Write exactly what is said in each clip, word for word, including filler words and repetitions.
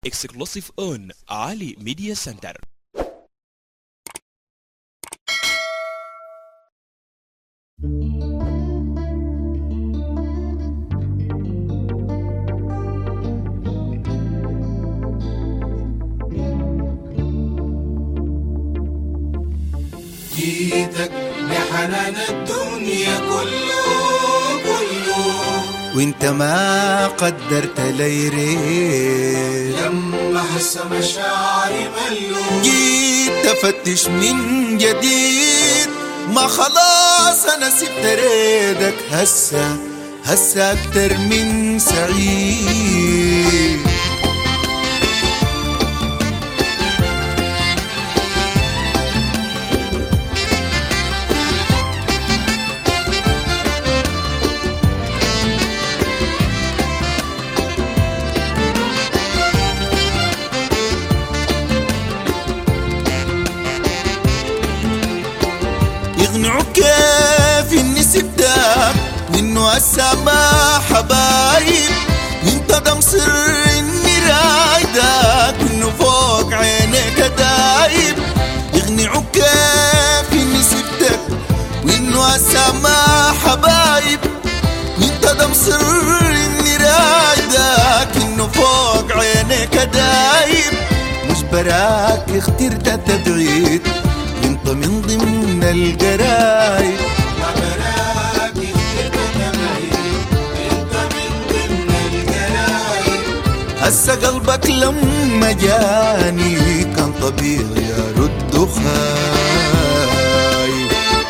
exclusive on Ali Media Center. جيتك لحنان الدنيا كله كله وانت ما قدرت لي ريت لما حس مشاعري ملو جيت تفتش من جديد ما خلاص انا سبت ريدك هسه هسه اكتر من سعيد يقنعوا كيف اني سبتك وانه هسه ما حبايب انت ده مصر اني رايدك وانه فوق عينيك دايب يقنعوا كيف اني سبتك وانه هسه ما حبايب انت ده مصر اني رايدك انه فوق عينيك دايب مش براك اخترت تبعيد انت من ضمن القرايب ما براك اخترت تبعيد انت من ضمن القرايب هسه قلبك لما جاني كان طبيعي ارد خايف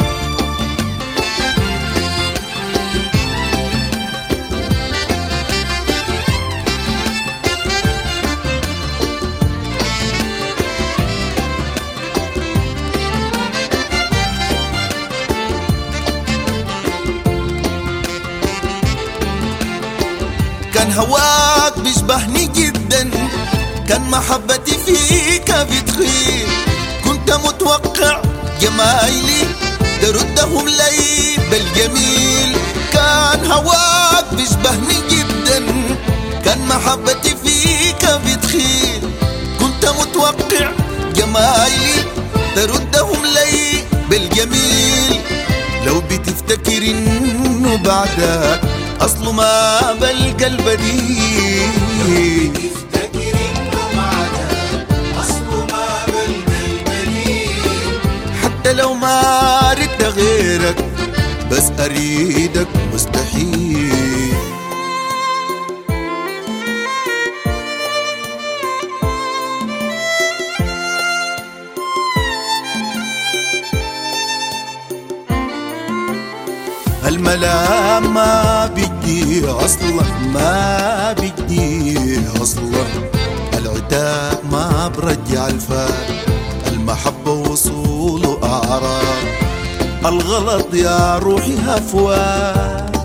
كان هواك بيشبهني جدا كان محبتي فيك بتخيل كنت متوقع جمايلي تردهم لي بالجميل كان هواك بيشبهني جدا كان محبتي فيك بتخيل كنت متوقع جمايلي تردهم لي بالجميل لو بتفتكر انه بعدك أصله ما بلقى البديل تفتكر انه بعدك اصله ما بلقى البديل حتى لو ما ردت غيرك بس أريدك مستحيل الملام ما بدي اصلا ما بدي اصلا العتاب ما برجع الفات المحبة وصول اعراض الغلط يا روحي هفوات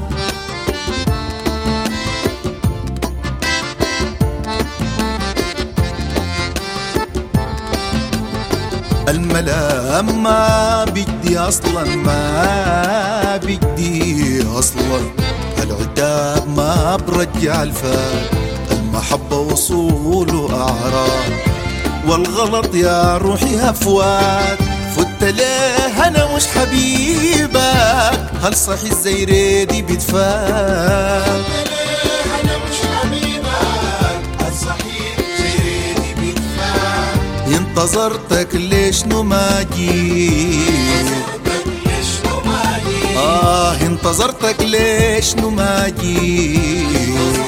الملام ما بدي اصلا ما بدي اصلا العتاب ما برجع الفات المحبة وصول اعراض والغلط يا روحي هفوات فت ليه انا مش حبيبك هل صحي الزيريدي بتفات انا مش حبيبك الصحيح زيريدي بتفات انتظرتك ليش نو ما جيت آه انتظرتك ليش نو ما جيت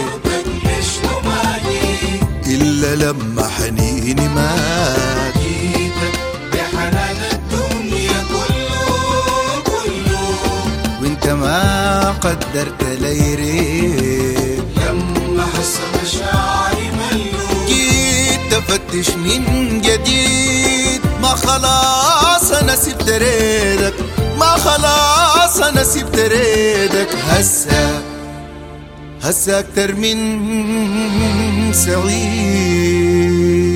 إلا لما حنيني مات جيتك بحنان الدنيا كله كله وانت ما قدرت لي ريت لما حس مشاعري ملو جيت تفتش من جديد ما خلاص انا سبت ريدك ما خلاص انا سبت ريدك هسه هسه اكتر من سعيد